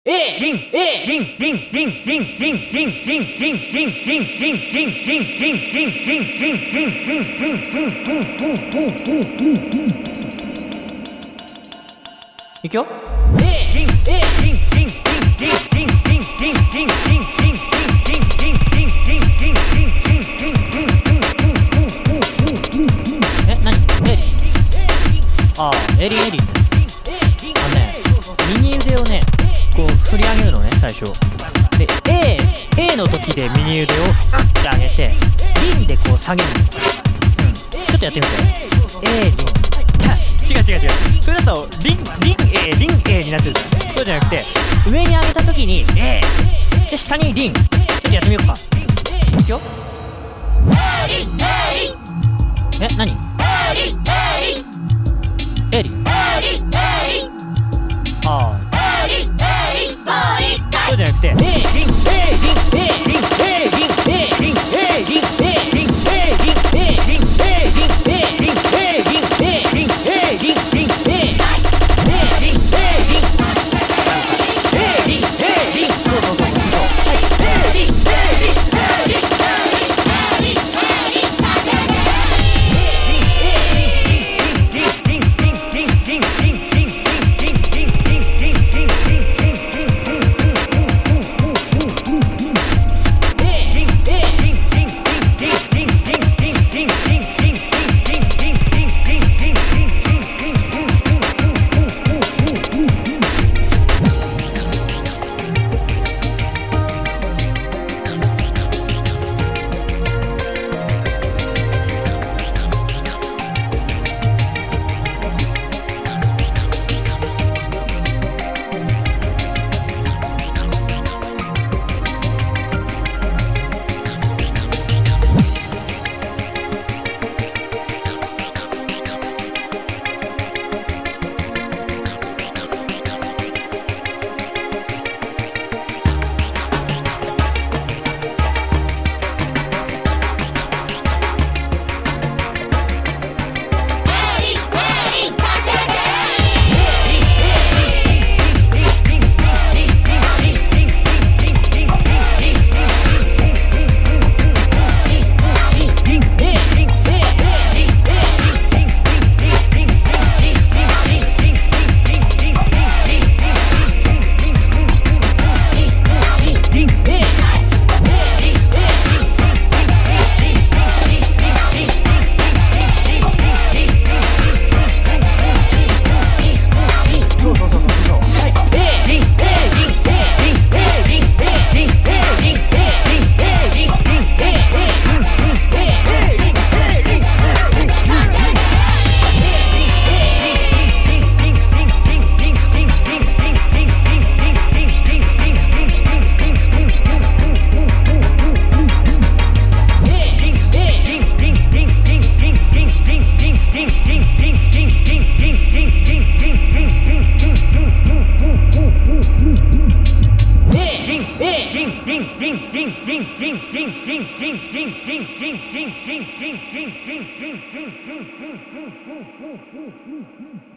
いくよ。エリンエリン。右腕をね、こう振り上げるのね、最初。で、A の時で右腕をって上げて、リンでこう下げるの。ちょっとやってみて。リン。違う。それだと、リン A になっちゃうじゃん。そうじゃなくて、上に上げた時に A。で、下にリン。ちょっとやってみようか。いくよ。何？エリそうじゃなくてリン